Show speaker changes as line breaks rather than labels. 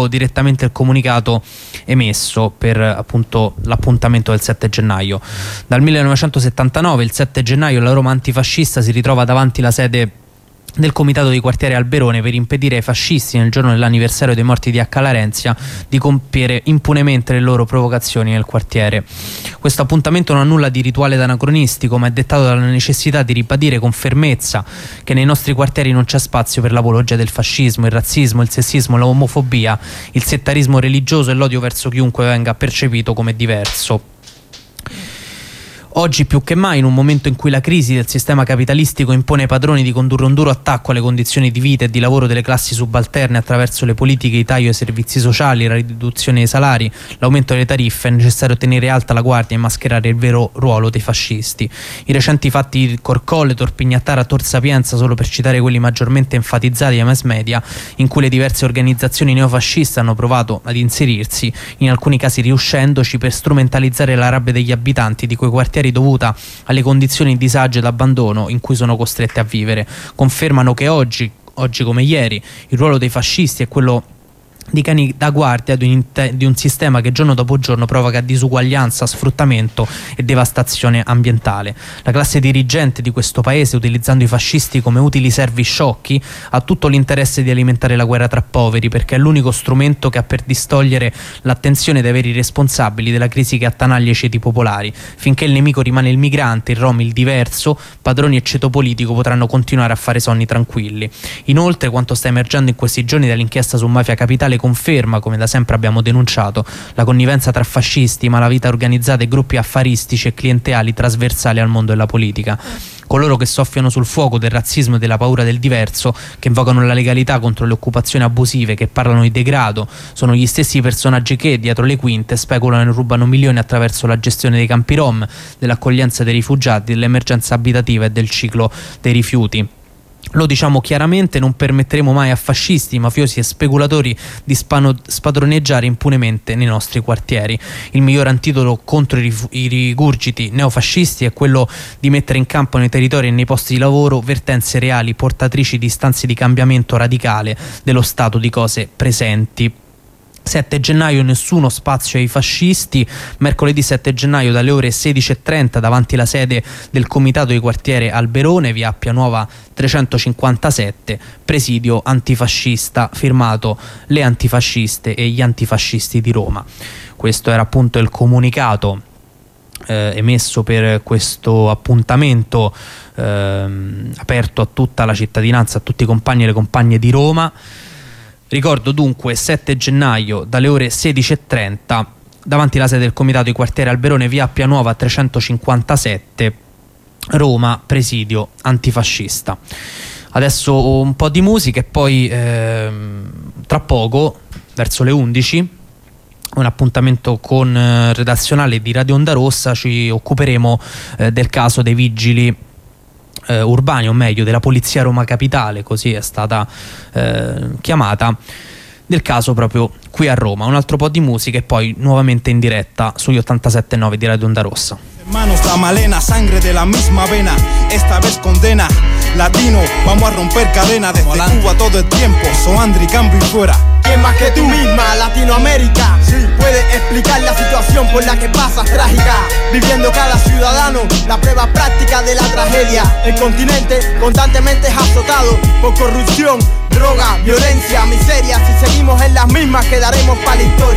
direttamente il comunicato emesso per appunto l'appuntamento del 7 gennaio. Dal 1979, il 7 gennaio, la Roma antifascista si ritrova davanti la sede del comitato di quartiere Alberone per impedire ai fascisti, nel giorno dell'anniversario dei morti di Acca Larenzia, di compiere impunemente le loro provocazioni nel quartiere. Questo appuntamento non ha nulla di rituale ed anacronistico, ma è dettato dalla necessità di ribadire con fermezza che nei nostri quartieri non c'è spazio per l'apologia del fascismo, il razzismo, il sessismo, l'omofobia, il settarismo religioso e l'odio verso chiunque venga percepito come diverso. Oggi più che mai, in un momento in cui la crisi del sistema capitalistico impone ai padroni di condurre un duro attacco alle condizioni di vita e di lavoro delle classi subalterne attraverso le politiche di taglio ai servizi sociali, la riduzione dei salari, l'aumento delle tariffe, è necessario tenere alta la guardia e mascherare il vero ruolo dei fascisti. I recenti fatti di Corcolle, Torpignattara, Tor Sapienza, solo per citare quelli maggiormente enfatizzati ai mass media, in cui le diverse organizzazioni neofasciste hanno provato ad inserirsi, in alcuni casi riuscendoci, per strumentalizzare la rabbia degli abitanti di quei quartieri dovuta alle condizioni di disagio ed abbandono in cui sono costrette a vivere, confermano che oggi come ieri il ruolo dei fascisti è quello di cani da guardia di un sistema che giorno dopo giorno provoca disuguaglianza, sfruttamento e devastazione ambientale. La classe dirigente di questo paese, utilizzando i fascisti come utili servi sciocchi, ha tutto l'interesse di alimentare la guerra tra poveri, perché è l'unico strumento che ha per distogliere l'attenzione dai veri responsabili della crisi che attanaglia i ceti popolari. Finché il nemico rimane il migrante, il rom, il diverso, padroni e ceto politico potranno continuare a fare sonni tranquilli. Inoltre, quanto sta emergendo in questi giorni dall'inchiesta su Mafia Capitale conferma, come da sempre abbiamo denunciato, la connivenza tra fascisti, malavita organizzata e gruppi affaristici e clienteali trasversali al mondo della politica. Coloro che soffiano sul fuoco del razzismo e della paura del diverso, che invocano la legalità contro le occupazioni abusive, che parlano di degrado, sono gli stessi personaggi che, dietro le quinte, speculano e rubano milioni attraverso la gestione dei campi rom, dell'accoglienza dei rifugiati, dell'emergenza abitativa e del ciclo dei rifiuti. Lo diciamo chiaramente, non permetteremo mai a fascisti, mafiosi e speculatori di spadroneggiare impunemente nei nostri quartieri. Il miglior antidoto contro i rigurgiti neofascisti è quello di mettere in campo nei territori e nei posti di lavoro vertenze reali, portatrici di istanze di cambiamento radicale dello stato di cose presenti. 7 gennaio, nessuno spazio ai fascisti. Mercoledì 7 gennaio dalle ore 16:30 davanti alla sede del comitato di quartiere Alberone, via Appia Nuova 357, presidio antifascista, firmato le antifasciste e gli antifascisti di Roma. Questo era appunto il comunicato emesso per questo appuntamento aperto a tutta la cittadinanza, a tutti i compagni e le compagne di Roma. Ricordo dunque 7 gennaio dalle ore 16:30 davanti alla sede del comitato di quartiere Alberone, via Appia Nuova 357, Roma, presidio antifascista. Adesso un po' di musica e poi tra poco, verso le 11, un appuntamento con redazionale di Radio Onda Rossa, ci occuperemo del caso dei vigili urbani, o meglio della Polizia Roma Capitale, così è stata chiamata, del caso proprio qui a Roma. Un altro po' di musica e poi nuovamente in diretta sugli 87.9 di Radio Onda Rossa.
Hermanos, la Malena, sangre de la misma vena, esta vez condena. Latino, vamos a romper cadena desde Cuba todo el tiempo, Soandri, cambio y fuera.
¿Quién más que tú misma, Latinoamérica? Sí. Puede explicar la situación por la que pasas trágica, viviendo cada ciudadano la prueba práctica de la tragedia. El continente constantemente es azotado por corrupción, droga, violencia, miseria. Si seguimos en las mismas quedaremos para la historia.